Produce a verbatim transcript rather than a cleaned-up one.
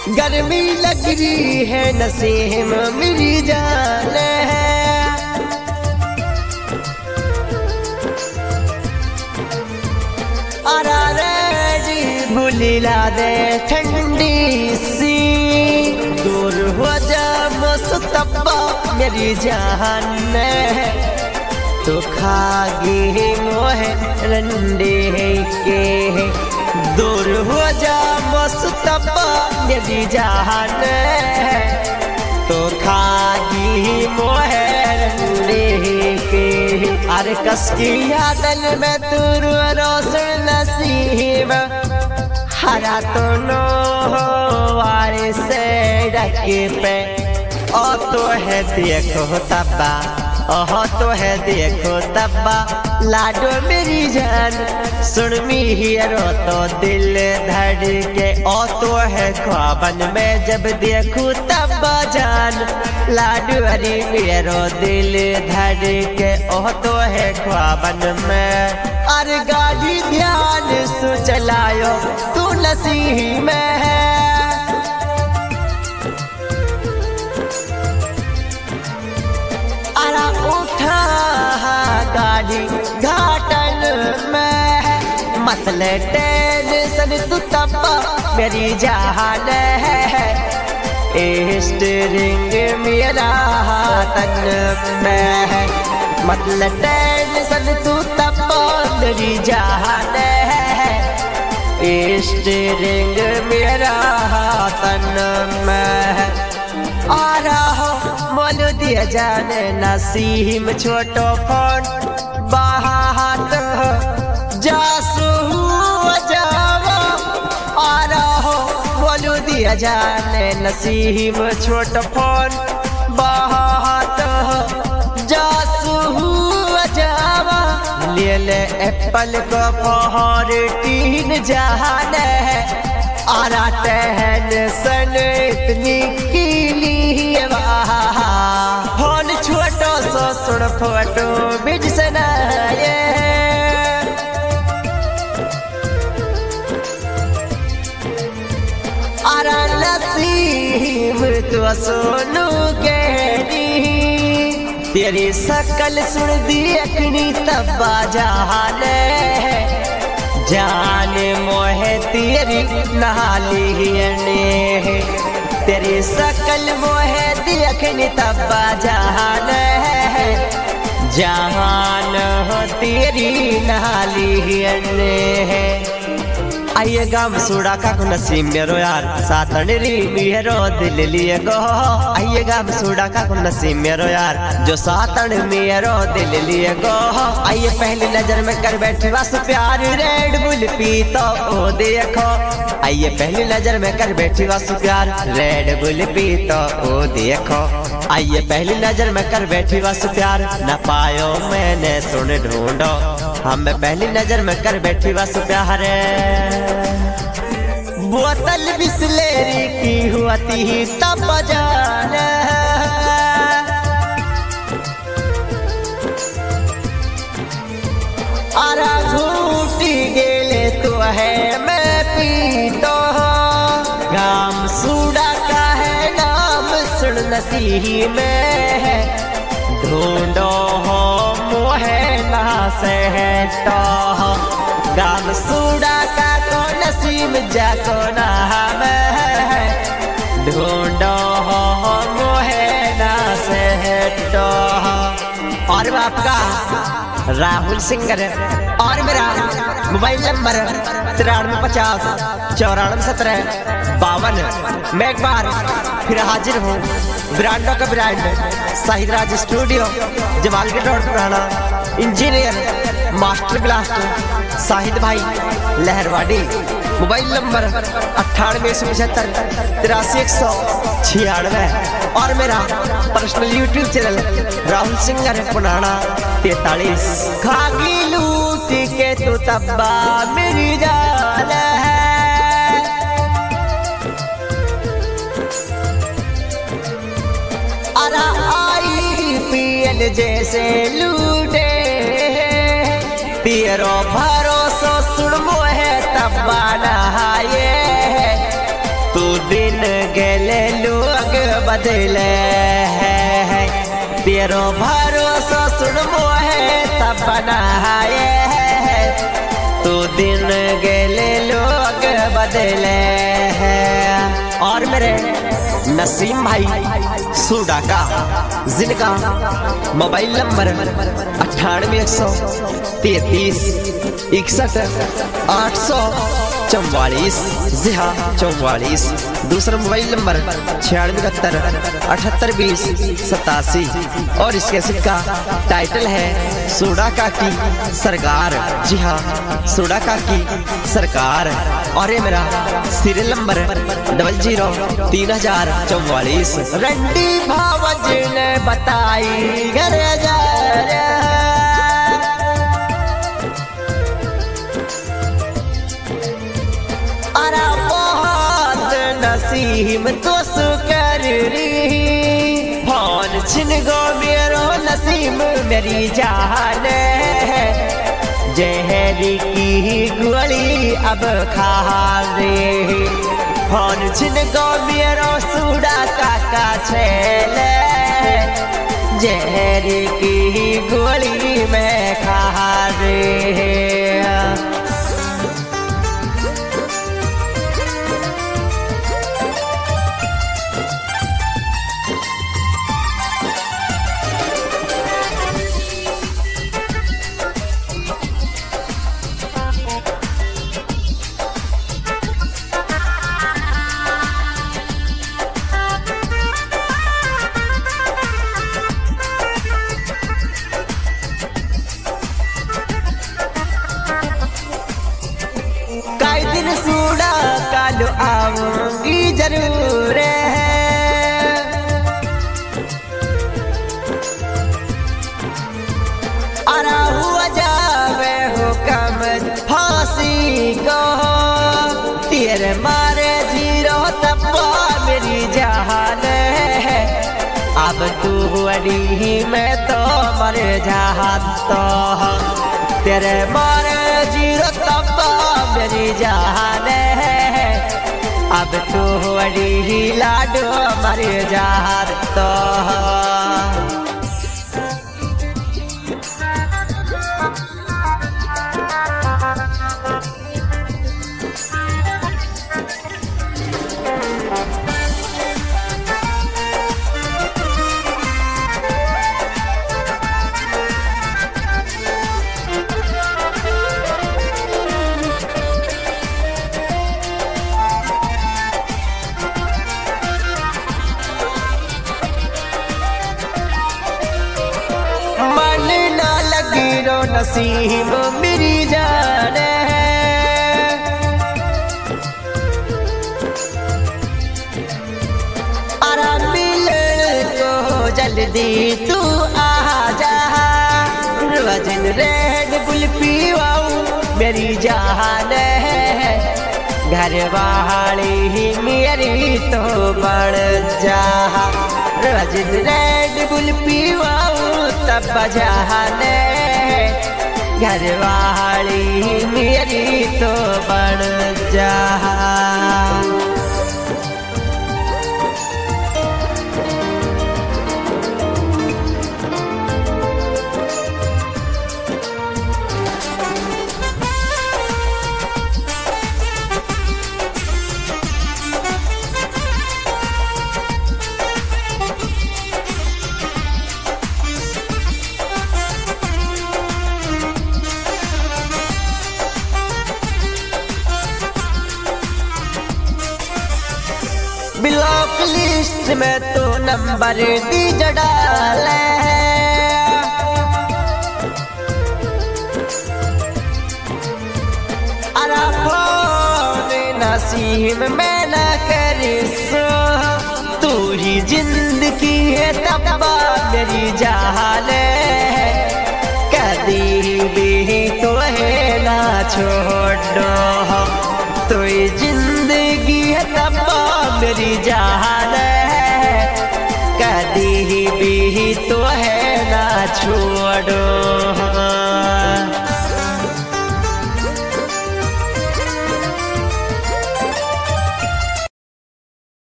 गर्मी लग रही है नसीम मेरी जान है। आरा रे भूलिला दे ठंडी सी, दूर हो जा मुस्तफा मेरी जान है। तो खागी मोहे रंडे के, दूर हो जा मुस्तफा मेरी जान है। तो खागी मोहे रंडे के, अरे कसकी यादन में तू रोशन नसीब हरा तो नो वारे से डके पे। ओ तो है देखो तब्बा, ओह तो है देखो तब्बा लाडो मेरी जान, सुन मी हीरो तो दिल धड़के। ओ तो है ख्वाबन में जब देखूं तब्बा जान, लाडो अरे मेरो दिल धड़के। ओह तो है ख्वाबन में, अरे गाड़ी ध्यान से चलायो तू नसीब में है। अरा उठा गाड़ी घाटन में, मतले टेंशन तू तब्बा मेरी जान है। स्टीयरिंग मेरा हाथन में है, मतलब टेंशन तू तब्बा मेरी जान है। स्टीयरिंग मेरा हाथन में है। आ रहा मोल दिया जाने नसीम छोटो फोन बाहत जासू जावा। आ रहा मोल दिया जाने नसीम छोटो फोन बाहत जासू जावा। ले ले एप्पल को फोर्टीन जहान है, आरा टेंशन इतनी की फोन छोटो सो सुन फोटो बिज सनाए। आरा नसीम तो सोनू गहरी, तेरी शकल सुन देखनी तब्बा जान है। जान मोहे तेरी नहाली ने, तेरी शकल मोहे देखनी तब्बा जान है। जान हो तेरी नहाली है। आइए गाम सूड़ा का को नसीम मेरो यार, सातन री मेरो दिल लिए गो। आइए गाम सूड़ा का को नसीम मेरो यार, जो सातन मेरो दिल लिए गो। आइए पहली नजर में कर बैठी बस प्यार, रेड बुल पी तो ओ देखो। आइए पहली नजर में कर बैठी बस प्यार, रेड बुल पी तो ओ देखो। आइए पहली नजर में कर बैठी बस प्यार, न पायो मैंने सुन ढूंढो। हम पहली नजर में कर बैठी बस प्यार। बोतल बिस्लेरी की हुआती तब जान, आरा घूटी गेले तो है मैं पीतो। गाम सूड़ा का है नाम सुन नसीब में है, ढूंढो हो मोहे ना से है तो। गाम सूड़ा का को नसीब जाको नाम है, ढूंढो हो मोहे ना से है तो। और आपका राहुल सिंगर और मेरा मोबाइल नंबर तिरानवे पचास चौरानवे सत्रह बावन। मैं एक बार फिर हाजिर हूँ, ब्रांडों का brand Shahid Raj studio, Jamalgarh road पुराना। इंजीनियर मास्टर ब्लास्ट शाहिद भाई लहरवाड़ी। मोबाइल नंबर अट्ठानवे सौ पचहत्तर तिरासी एक सौ छियानवे। और मेरा personal YouTube channel Rahul singer पुराना तैतालीस। खागी लूट के तो तब्बा मेरी जान है। अरा आई पीएल जैसे लूटे, तेरो भरोसा सुन मोहे तब्बा नहाए। तू दिन गेले लोग बदले है, तेरो भरोसा सुन मोहे तब बनाए है, तू दिन गेले लोग बदले हैं। और मेरे नसीम भाई सूडा का, जिनका मोबाइल नंबर अट्ठानवे एक सौ तैतीस इकसठ आठ सौ चौवालीस, जी हाँ चौवालीस। दूसरा मोबाइल नंबर छियानवे इकहत्तर अठहत्तर बीस सतासी। और इसके सिक्का टाइटल है सूडा का की सरकार, जी हाँ सूडा का की सरकार। और ये मेरा सीरियल नंबर डबल जीरो तीन हजार चौवालीस। रंडी भावज ने बताई घर जा नसीम तो सुकर री, फोन छिन गो मेरो नसीम मेरी जान है, जहरी की गोली अब खा रे। फोन छिन गो मेरो सूडा काका छेले, जहरी की गोली में खा रे। सूडा कालो आऊंगी जरूर है, आरा हुआ जावे हुक्म फांसी को, तेरे मारे जीरो तब्बा मेरी जान है, अब तू अड़ी में तो मर जाता, तेरे मारे जीरो तब्बा मेरी जान है, अब तू अड़ी लाडो मर जाता। नसीम मेरी जान है, आराम मिले को जल्दी तू आ जा, वजन रेड बुल पीवाऊ मेरी जान है, घर वाली मेरी तो बढ़ जा, वजन रेड बुल पीवाऊ तब बजाने, घर वाली मेरी तो बढ़ जा। ब्लॉक लिस्ट में तो नंबर दी जड़ाले, अरा फोन नसीम में न करिसो, तू ही जिंदगी है तब्बा मेरी जान है, कदी भी तो है ना छोड़ो, तू ही जिंदगी है तब्बा मेरी जान है, कदी भी तो है ना छोड़ो।